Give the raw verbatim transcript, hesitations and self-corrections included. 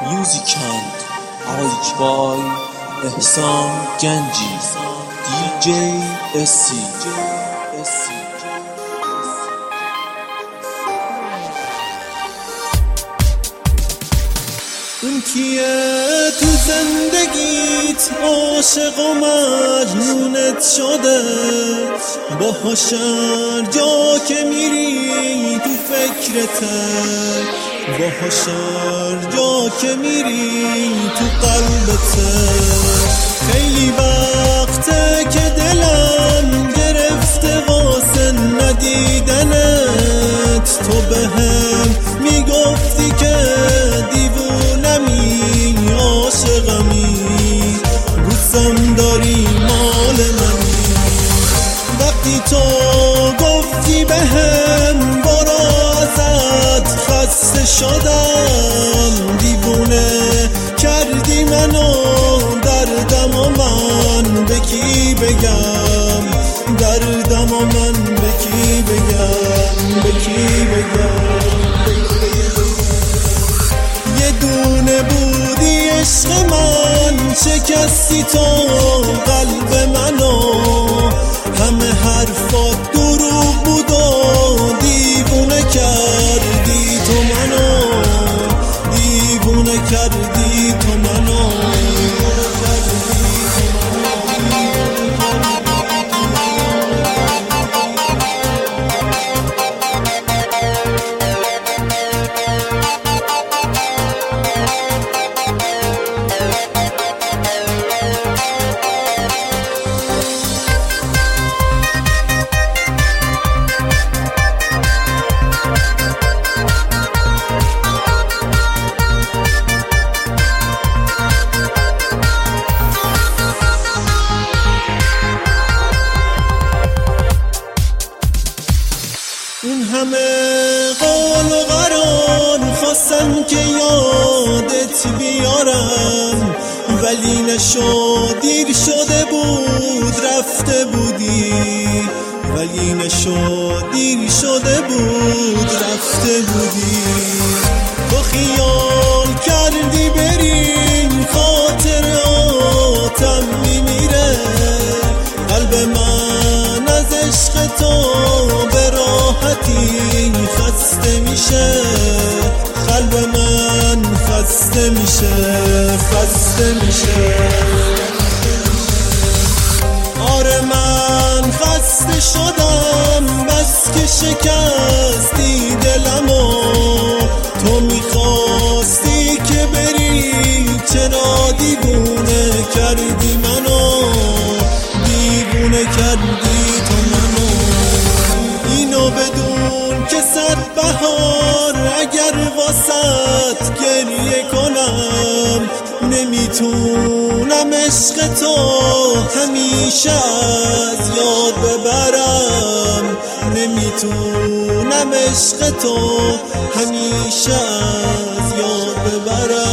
Musicant Ike by احسان گنجی دی جی اسی. اون کیه تو زندگیت عاشق و مجنونت شده؟ باهاش هر جا که میری تو فکرته، باهاش هر جا که میری تو قلبته. خیلی وقته که دلم گرفته واسه ندیدنت، تو بهم میگفتی که دیوونمی عاشقمی، دوستم داری مال منی. وقتی تو گفتی بهم برو ازت خسته شدم، دیوونه کردی منو، دردم و من به کی بگم، دردم و من به کی بگم، به کی بگم. یه دونه بودی عشق من، شکستی تو قلب منو، همه حرفات دروغ بود و دیوونه کردی تو منو، دیوونه کردی تو منو. این همه قول و قرار خواستم که یادت بیارم، ولی نشد، دیر شده بود رفته بودی، ولی نشد، دیر شده بود رفته بودی. تو خیال کردی بریم خاطراتم میمیره، قلب من از عشق تو به راحتی خسته میشه، قلب من خسته میشه، خسته میشه. آره من خسته شدم، بس که شکستی دلمو، تو میخواستی که بری، چرا دیوونه کردی منو، دیوونه کردی تو منو. اینو بدون که صد بهار اگر واسط گریه کنم، نمیتونم عشق تو همیشه از یاد ببرم، نمیتونم عشق تو همیشه از یاد ببرم.